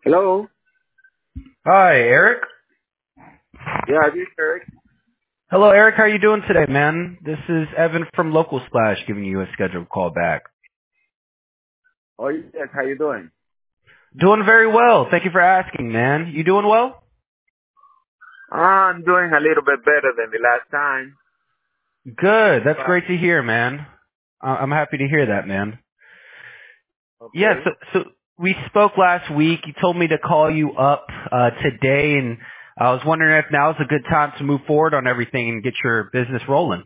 Hello. Hi, Eric. Yeah, this is Eric. Hello, Eric. How are you doing today, man? This is Evan from Local Splash giving you a scheduled call back. Oh, yes. How you doing? Doing very well. Thank you for asking, man. You doing well? I'm doing a little bit better than the last time. Good. That's But great to hear, man. I'm happy to hear that, man. Yeah, okay. so we spoke last week. You told me to call you up today, and I was wondering if now is a good time to move forward on everything and get your business rolling.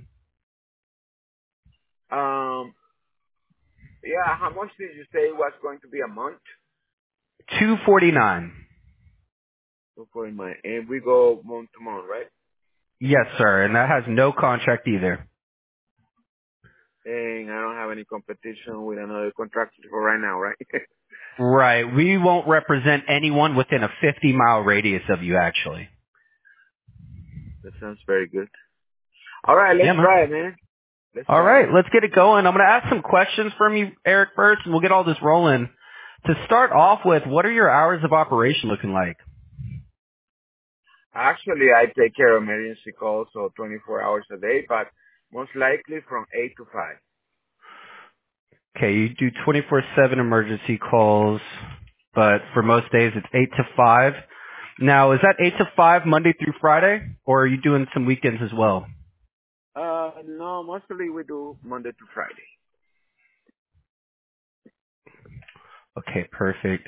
Um. Yeah. How much did you say it was going to be a month? 249. So for my and we go month to month, right? Yes, sir, and that has no contract either. And I don't have any competition with another contractor for right now, right? Right. We won't represent anyone within a 50-mile radius of you, actually. That sounds very good. All right, Yeah, let's man. try it, man. Let's All try right. it. Let's get it going. I'm going to ask some questions from you, Eric, first, and we'll get all this rolling. To start off with, what are your hours of operation looking like? Actually, I take care of emergency calls, so 24 hours a day, but most likely from 8 to 5. Okay, you do 24/7 emergency calls, but for most days it's 8 to 5. Now, is that 8 to 5 Monday through Friday, or are you doing some weekends as well? No, mostly we do Monday to Friday. Okay, perfect.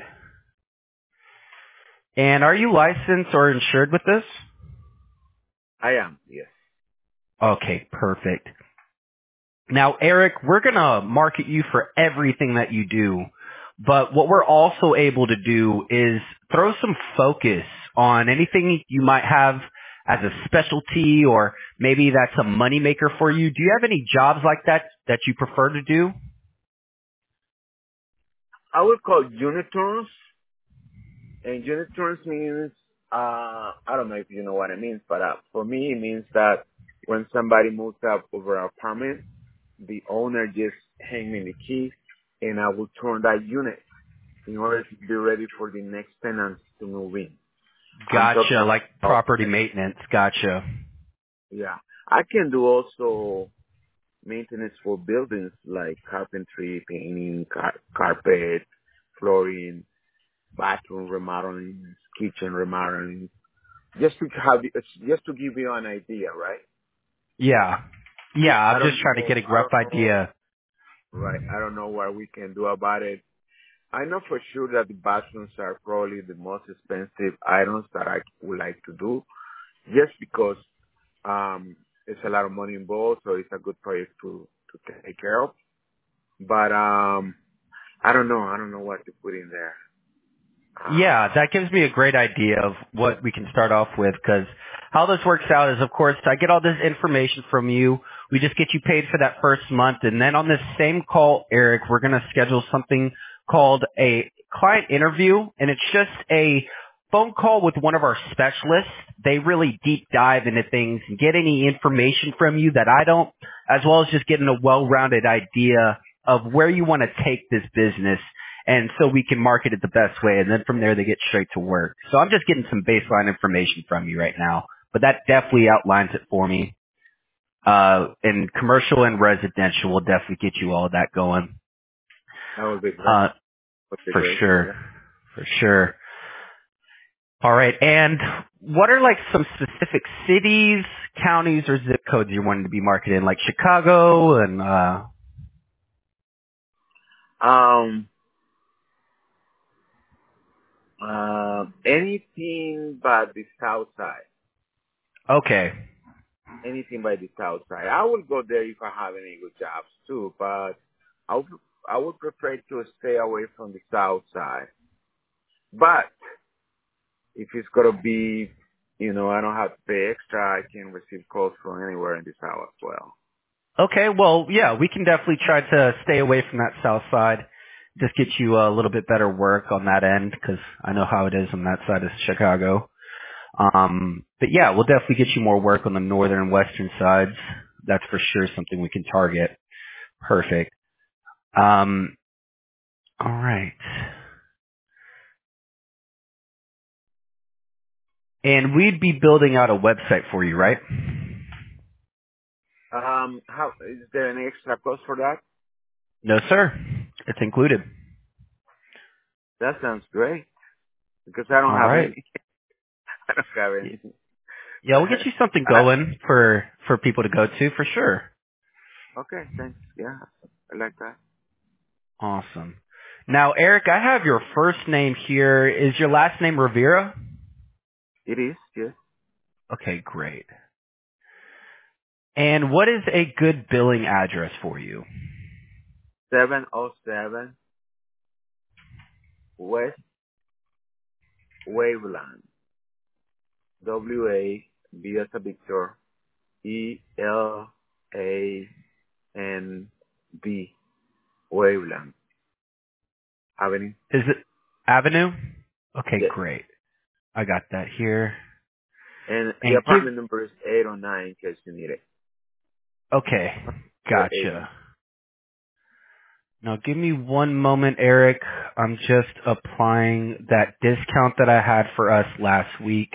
And are you licensed or insured with this? I am, yes. Okay, perfect. Now, Eric, we're going to market you for everything that you do, but what we're also able to do is throw some focus on anything you might have as a specialty, or maybe that's a moneymaker for you. Do you have any jobs like that that you prefer to do? I would call unit turns, and unit turns means, I don't know if you know what it means, but for me it means that when somebody moves up over an apartment, the owner just hangs me the key, and I will turn that unit in order to be ready for the next tenants to move in. I'm talking Gotcha, like about, property maintenance. Gotcha. yeah. I can do also maintenance for buildings like carpentry, painting, carpet, flooring, bathroom remodeling, kitchen remodeling. Just to give you an idea, right? Yeah. Yeah, I I'm don't just trying to know, get a rough idea. right? I don't know what we can do about it. I know for sure that the bathrooms are probably the most expensive items that I would like to do, just because it's a lot of money involved, so it's a good project to take care of. But I don't know. I don't know what to put in there. Yeah, that gives me a great idea of what we can start off with, because how this works out is, of course, I get all this information from you. We just get you paid for that first month, and then on this same call, Eric, we're going to schedule something called a client interview, and it's just a phone call with one of our specialists. They really deep dive into things and get any information from you that I don't, as well as just getting a well-rounded idea of where you want to take this business, and so we can market it the best way, and then from there they get straight to work. So I'm just getting some baseline information from you right now, but that definitely outlines it for me. And commercial and residential will definitely get you all of that going. That would be great. Uh, Would be for great. sure, Yeah. for sure. All right, and what are like some specific cities, counties, or zip codes you're wanting to be marketed in, like Chicago and? Um. Anything but the south side. Okay, Anything by the south side. I will go there if I have any good jobs too, but I would I would prefer to stay away from the south side. But if it's gonna be, I don't have to pay extra. I can receive calls from anywhere in the south as well. Okay, well, yeah, we can definitely try to stay away from that south side. Just get you a little bit better work on that end, because I know how it is on that side of Chicago. But yeah, we'll definitely get you more work on the northern and western sides. That's for sure something we can target. Perfect. All right. And we'd be building out a website for you, right? How is there any extra cost for that? No, sir. It's included. That sounds great because I don't All have right. any. I don't have any. Yeah, we'll get you something going for people to go to for sure. Okay, thanks. Yeah, I like that. Awesome. Now, Eric, I have your first name here. Is your last name Rivera? It is, yes. Okay, great. And what is a good billing address for you? 707 West Waveland. W-A-V as a Victor. E-L-A-N-D. Waveland Avenue. Is it Avenue? Okay, Yes. great. I got that here. And the And apartment number is 809 in case you need it. okay, Or 809. gotcha. Now give me one moment, Eric. I'm just applying that discount that I had for us last week.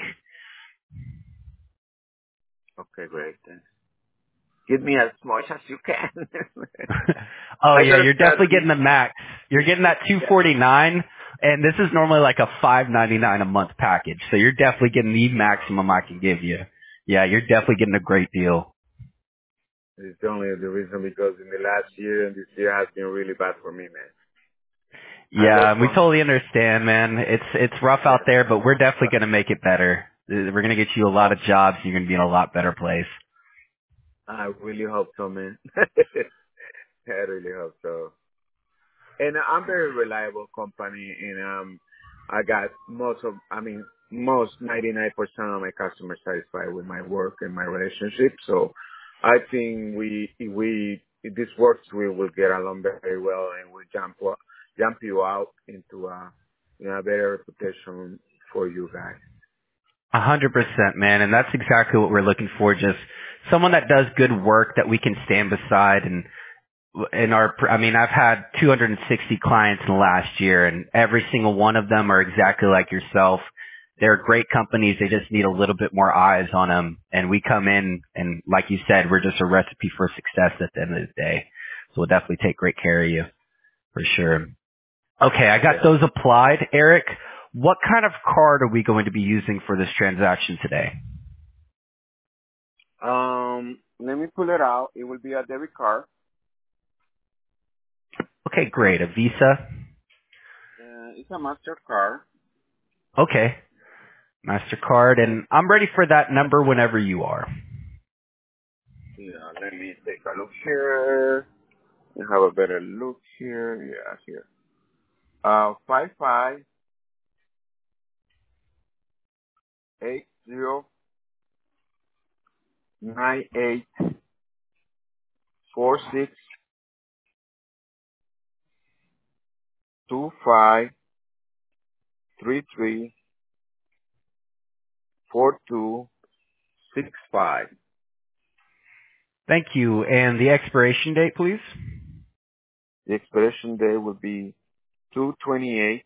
Okay, great. Thanks. Give me as much as you can. Oh I yeah, gotta you're start definitely this. getting the max. You're getting that Yeah. 249, and this is normally like a 599 a month package. So you're definitely getting the maximum I can give you. Yeah, you're definitely getting a great deal. It's only the reason because in the last year and this year has been really bad for me, man. I Yeah, lost and we one. totally understand, man. It's rough out Yeah. there, but we're definitely gonna make it better. We're gonna get you a lot of jobs. You're gonna be in a lot better place. I really hope so, man. I really hope so. And I'm very reliable company, and I got most 99% of my customers satisfied with my work and my relationship. So I think if this works, we will get along very well, and we jump you out into a better reputation for you guys. 100%, man, and that's exactly what we're looking for. Just someone that does good work that we can stand beside. And I mean, I've had 260 clients in the last year, and every single one of them are exactly like yourself. They're great companies. They just need a little bit more eyes on them. And we come in, and like you said, we're just a recipe for success at the end of the day. So we'll definitely take great care of you for sure. Okay, I got Yeah. those applied. Eric, what kind of card are we going to be using for this transaction today? Let me pull it out. It will be a debit card. Okay, great. A Visa? It's a Mastercard. Okay. MasterCard, And and I'm ready for that number whenever you are. yeah, let me take a look here. You have a better look here. Yeah, here. 55884625334265. Thank you. And the expiration date, please? The expiration date will be 2/28.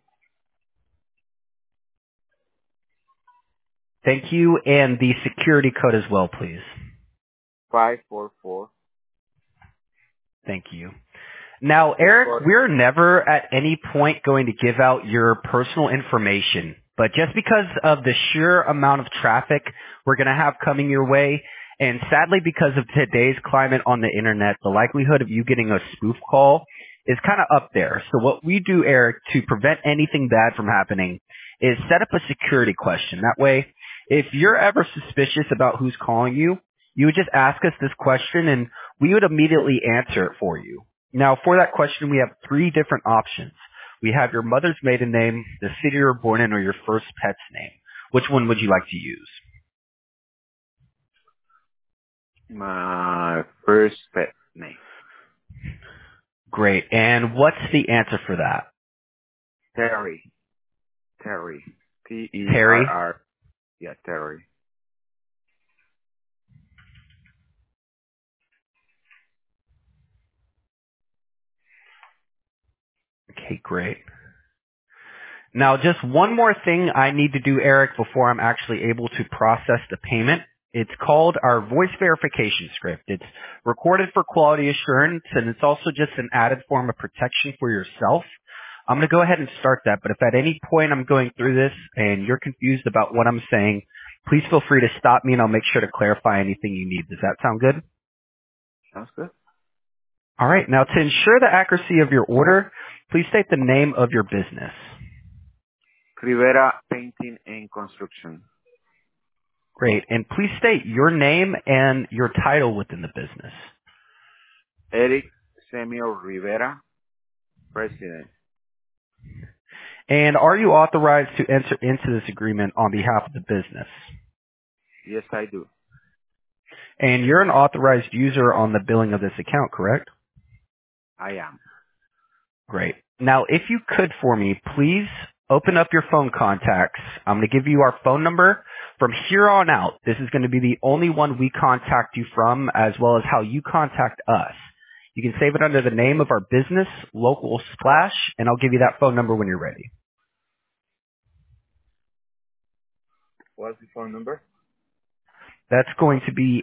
Thank you. And the security code as well, please. 544. Thank you. Now, This Eric, code. we're never at any point going to give out your personal information, but just because of the sheer amount of traffic we're going to have coming your way, and sadly because of today's climate on the internet, the likelihood of you getting a spoof call is kind of up there. So what we do, Eric, to prevent anything bad from happening is set up a security question. That way, if you're ever suspicious about who's calling you, you would just ask us this question and we would immediately answer it for you. Now, for that question, we have three different options. We have your mother's maiden name, the city you were born in, or your first pet's name. Which one would you like to use? My first pet name. Great. And what's the answer for that? Terry. Terry. Terry? Terr. Yeah, Terry. Okay, great. Now, just one more thing I need to do, Eric, before I'm actually able to process the payment. It's called our voice verification script. It's recorded for quality assurance, and it's also just an added form of protection for yourself. I'm going to go ahead and start that, but if at any point I'm going through this and you're confused about what I'm saying, please feel free to stop me and I'll make sure to clarify anything you need. Does that sound good? Sounds good. All right. Now, to ensure the accuracy of your order, please state the name of your business. Rivera Painting and Construction. Great. And please state your name and your title within the business. Eric Samuel Rivera, President. And are you authorized to enter into this agreement on behalf of the business? Yes, I do. And you're an authorized user on the billing of this account, correct? I am. Great. Now, if you could for me, please open up your phone contacts. I'm going to give you our phone number. From here on out, this is going to be the only one we contact you from, as well as how you contact us. You can save it under the name of our business, Local Splash, and I'll give you that phone number when you're ready. What's the phone number? That's going to be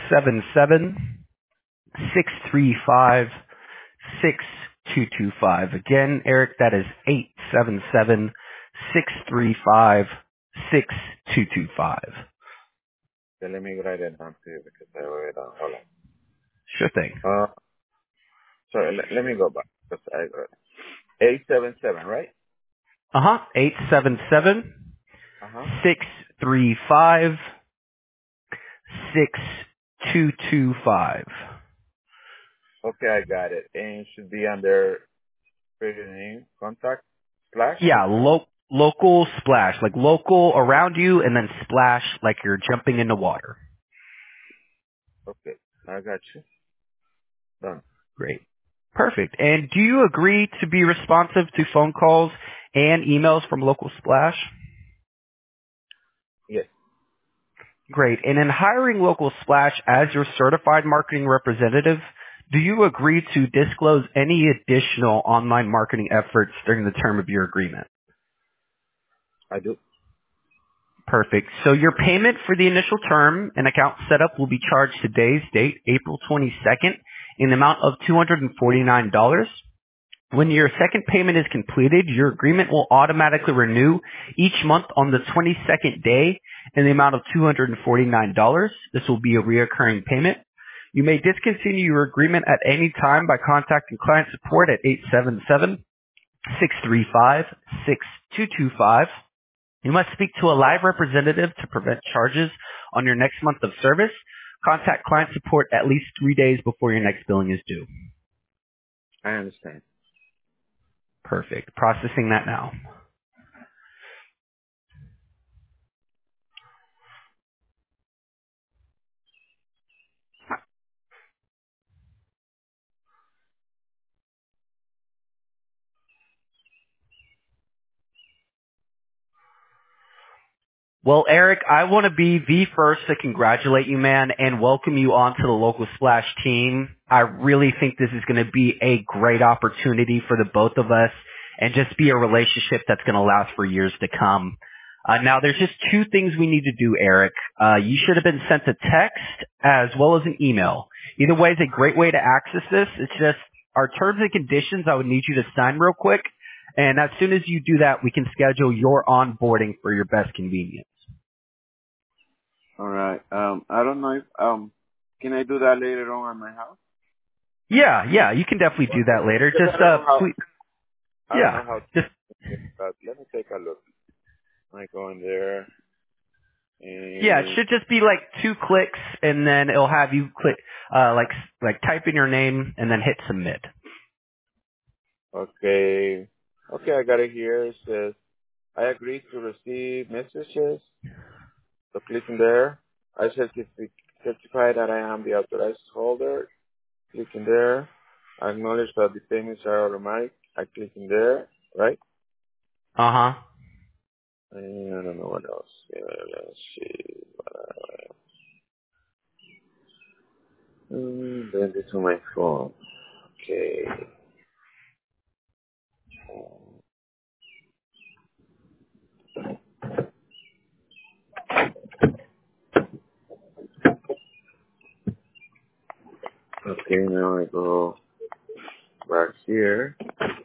877-635-6225. Again, Eric, that is 877-635-6225. Okay, let me write it down to you because I wrote it down. Hold Sure thing. on. Sorry, let me go back. Because I wrote 877, right? 877 Uh-huh. 635 6225. Okay, I got it. And it should be under creating name, contact, Splash? Yeah, local splash, like local around you, and then splash like you're jumping into water. Okay, I got you. Done. Great. Perfect. And do you agree to be responsive to phone calls and emails from Local Splash? Yes, Great. And in hiring Local Splash as your certified marketing representative, do you agree to disclose any additional online marketing efforts during the term of your agreement? I do. Perfect. So your payment for the initial term and account setup will be charged today's date, April 22nd, in the amount of $249. When your second payment is completed, your agreement will automatically renew each month on the 22nd day in the amount of $249. This will be a reoccurring payment. You may discontinue your agreement at any time by contacting client support at 877-635-6225. You must speak to a live representative to prevent charges on your next month of service. Contact client support at least 3 days before your next billing is due. I understand. Perfect. Processing that now. Well, Eric, I want to be the first to congratulate you, man, and welcome you onto the Local Splash team. I really think this is going to be a great opportunity for the both of us and just be a relationship that's going to last for years to come. Now, there's just two things we need to do, Eric. You should have been sent a text as well as an email. Either way is a great way to access this. It's just our terms and conditions I would need you to sign real quick. And as soon as you do that, we can schedule your onboarding for your best convenience. All right. I don't know if can I do that later on at my house? Yeah, you can definitely do that later. Because Just, I don't know how. please, I don't yeah, know how. just, But let me take a look. I go in there yeah, it and should just be like 2 clicks and then it'll have you click, like type in your name and then hit submit. okay. Okay, I got it here. It says I agree to receive messages. So clicking there. I certify that I am the authorized holder. Clicking there. I acknowledge that the payments are automatic. I click in there, right? Uh-huh. And I don't know what else. Yeah, let's see. Then this on my phone. Okay. Okay, now I go back here.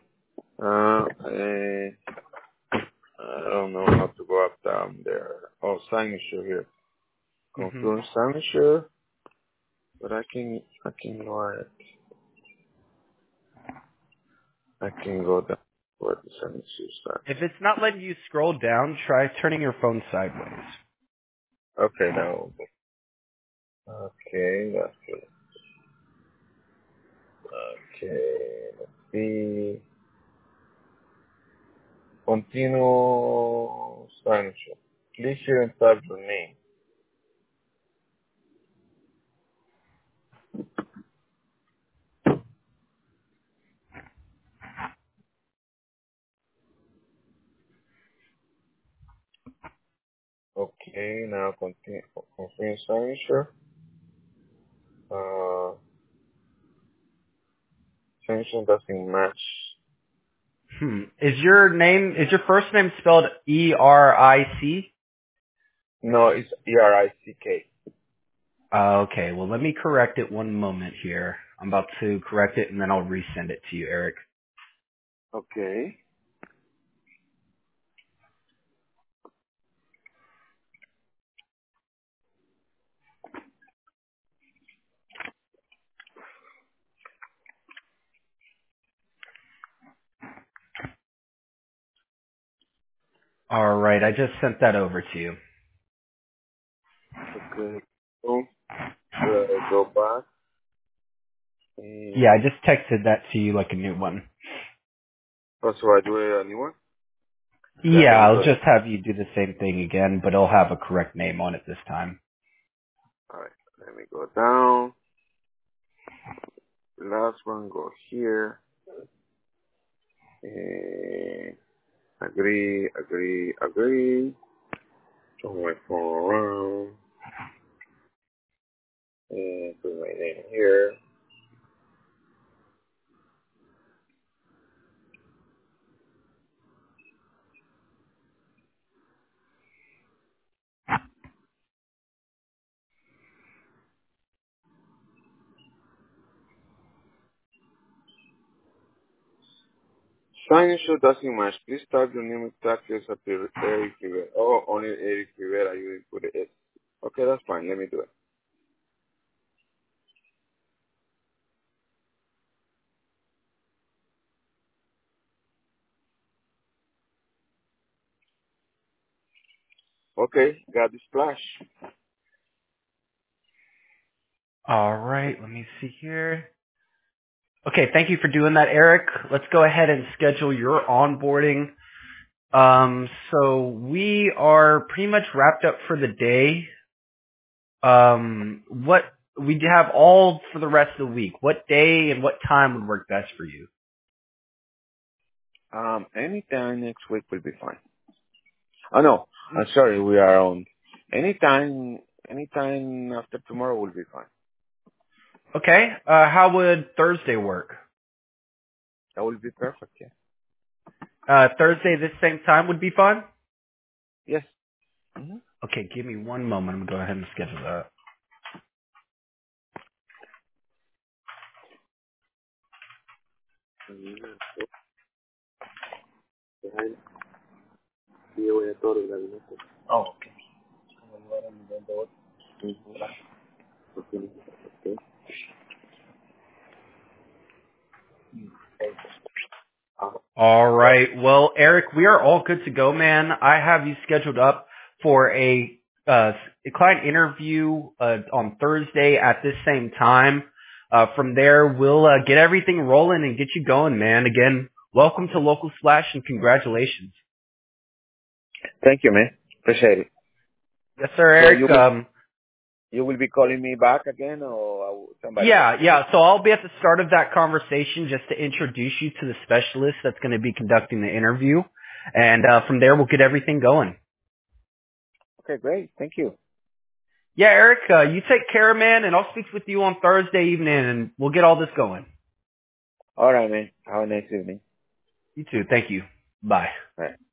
I don't know how to go up down there. Oh, signature here. Confirm signature, but I can ignore it. I can go down where the signature starts. If it's not letting you scroll down, try turning your phone sideways. Okay, now. Okay, that's good. Okay, let's see. Continue signature. Please share and type your name. Okay, now continue. Confirm signature. Signature doesn't match. Is your first name spelled E-R-I-C? No, it's ERICK. Okay, well let me correct it one moment here. I'm about to correct it and then I'll resend it to you, Eric. Okay. Alright, I just sent that over to you. Okay. So, go back. Yeah, I just texted that to you like a new one. Oh, so I do a new one? Yeah, Yeah, let me I'll go. just have you do the same thing again, but it'll have a correct name on it this time. Alright, let me go down. Last one, go here. Agree. Turn my phone around. And put my name here. Signature doesn't match. Please type your name exactly as appear Eric Rivera. Oh, only Eric Rivera. You didn't put it. Okay, that's fine. Let me do it. Okay, got the splash. Alright, let me see here. Okay, thank you for doing that, Eric. Let's go ahead and schedule your onboarding. So we are pretty much wrapped up for the day. What we have all for the rest of the week. What day and what time would work best for you? Anytime next week will be fine. Oh no, I'm sorry. We are on. Anytime after tomorrow will be fine. Okay. How would Thursday work? That will be perfect. Yeah. Thursday this same time would be fine? Yes. Mm-hmm. Okay, give me one moment. I'm gonna go ahead and schedule that. Oh, okay. All right. Well, Eric, we are all good to go, man. I have you scheduled up for a client interview on Thursday at this same time. From there, we'll get everything rolling and get you going, man. Again, welcome to Local Splash and congratulations. Thank you, man. Appreciate it. Yes, sir, So Eric. you will be calling me back again, or somebody else? Yeah. So I'll be at the start of that conversation just to introduce you to the specialist that's going to be conducting the interview. And from there, we'll get everything going. Okay, great. Thank you. Yeah, Eric, you take care, man, and I'll speak with you on Thursday evening, and we'll get all this going. All right, man. Have a nice evening. You too. Thank you. Bye. All right.